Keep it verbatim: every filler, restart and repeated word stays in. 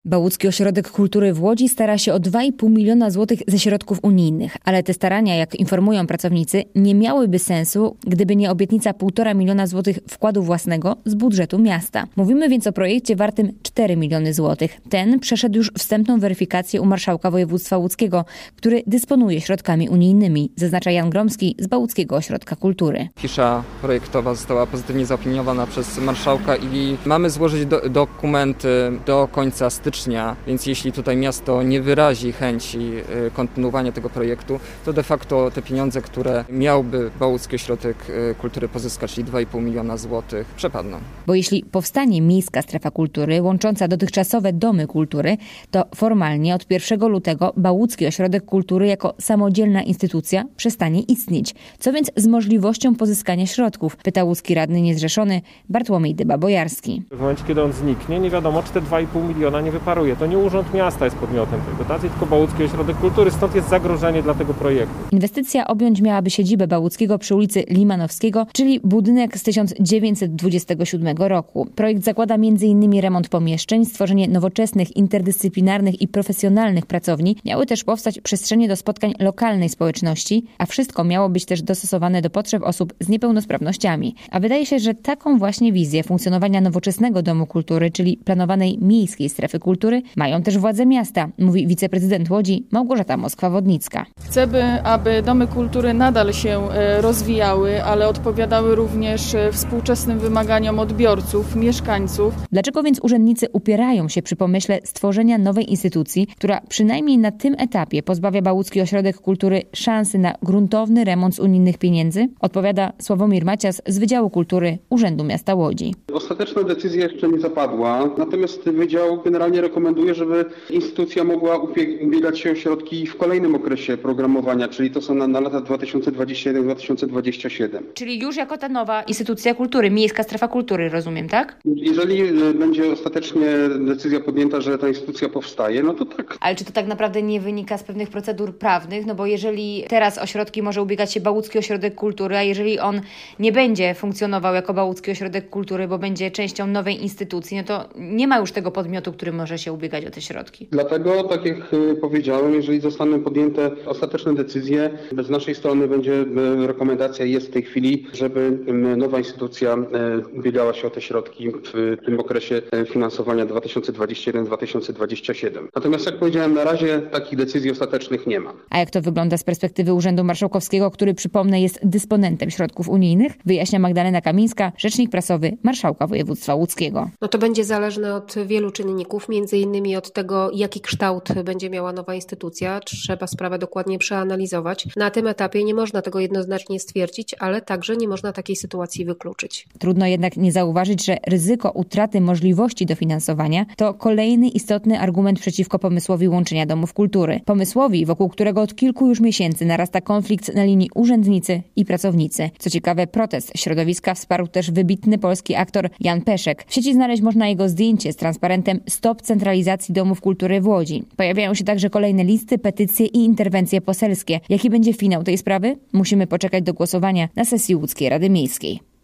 Bałucki Ośrodek Kultury w Łodzi stara się o dwa i pół miliona złotych ze środków unijnych, ale te starania, jak informują pracownicy, nie miałyby sensu, gdyby nie obietnica półtora miliona złotych wkładu własnego z budżetu miasta. Mówimy więc o projekcie wartym cztery miliony złotych. Ten przeszedł już wstępną weryfikację u marszałka województwa łódzkiego, który dysponuje środkami unijnymi, zaznacza Jan Gromski z Bałuckiego Ośrodka Kultury. Fisza projektowa została pozytywnie zaopiniowana przez marszałka i mamy złożyć do, dokumenty do końca stycznia. Więc jeśli tutaj miasto nie wyrazi chęci kontynuowania tego projektu, to de facto te pieniądze, które miałby Bałucki Ośrodek Kultury pozyskać, czyli dwa i pół miliona złotych, przepadną. Bo jeśli powstanie miejska strefa kultury łącząca dotychczasowe domy kultury, to formalnie od pierwszego lutego Bałucki Ośrodek Kultury jako samodzielna instytucja przestanie istnieć. Co więc z możliwością pozyskania środków? Pyta łódzki radny niezrzeszony Bartłomiej Dyba-Bojarski. W momencie, kiedy on zniknie, nie wiadomo, czy te dwa i pół miliona nie wyparuje. To nie Urząd Miasta jest podmiotem tej dotacji, tylko Bałucki Ośrodek Kultury, stąd jest zagrożenie dla tego projektu. Inwestycja objąć miałaby siedzibę Bałuckiego przy ulicy Limanowskiego, czyli budynek z tysiąc dziewięćset dwudziestego siódmego roku. Projekt zakłada między innymi remont pomieszczeń, stworzenie nowoczesnych, interdyscyplinarnych i profesjonalnych pracowni. Miały też powstać przestrzenie do spotkań lokalnej społeczności, a wszystko miało być też dostosowane do potrzeb osób z niepełnosprawnościami. A wydaje się, że taką właśnie wizję funkcjonowania nowoczesnego domu kultury, czyli planowanej miejskiej strefy kultury, mają też władze miasta, mówi wiceprezydent Łodzi Małgorzata Moskwa-Wodnicka. Chcemy, aby domy kultury nadal się rozwijały, ale odpowiadały również współczesnym wymaganiom odbiorców, mieszkańców. Dlaczego więc urzędnicy upierają się przy pomyśle stworzenia nowej instytucji, która przynajmniej na tym etapie pozbawia Bałucki Ośrodek Kultury szansy na gruntowny remont z unijnych pieniędzy? Odpowiada Sławomir Macias z Wydziału Kultury Urzędu Miasta Łodzi. Ostateczna decyzja jeszcze nie zapadła, natomiast Wydział generalnie rekomenduje, żeby instytucja mogła ubiegać się o środki w kolejnym okresie programowania, czyli to są na, na lata dwa tysiące dwudziesty jeden do dwa tysiące dwudziestego siódmego. Czyli już jako ta nowa instytucja kultury, miejska strefa kultury, rozumiem, tak? Jeżeli będzie ostatecznie decyzja podjęta, że ta instytucja powstaje, no to tak. Ale czy to tak naprawdę nie wynika z pewnych procedur prawnych? No bo jeżeli teraz o środki może ubiegać się Bałucki Ośrodek Kultury, a jeżeli on nie będzie funkcjonował jako Bałucki Ośrodek Kultury, bo będzie częścią nowej instytucji, no to nie ma już tego podmiotu, który może się ubiegać o te środki. Dlatego, tak jak powiedziałem, jeżeli zostaną podjęte ostateczne decyzje, z naszej strony będzie rekomendacja, jest w tej chwili, żeby nowa instytucja ubiegała się o te środki w tym okresie finansowania dwa tysiące dwudziesty pierwszy do dwa tysiące dwudziestego siódmego. Natomiast jak powiedziałem, na razie takich decyzji ostatecznych nie ma. A jak to wygląda z perspektywy Urzędu Marszałkowskiego, który, przypomnę, jest dysponentem środków unijnych? Wyjaśnia Magdalena Kamińska, rzecznik prasowy Marszałka Województwa Łódzkiego. No to będzie zależne od wielu czynników, między innymi od tego, jaki kształt będzie miała nowa instytucja. Trzeba sprawę dokładnie przeanalizować. Na tym etapie nie można tego jednoznacznie stwierdzić, ale także nie można takiej sytuacji wykluczyć. Trudno jednak nie zauważyć, że ryzyko utraty możliwości dofinansowania to kolejny istotny argument przeciwko pomysłowi łączenia domów kultury. Pomysłowi, wokół którego od kilku już miesięcy narasta konflikt na linii urzędnicy i pracownicy. Co ciekawe, protest środowiska wsparł też wybitny polski aktor Jan Peszek. W sieci znaleźć można jego zdjęcie z transparentem Stop centralizacji domów kultury w Łodzi. Pojawiają się także kolejne listy, petycje i interwencje poselskie. Jaki będzie finał tej sprawy? Musimy poczekać do głosowania na sesji Łódzkiej Rady Miejskiej.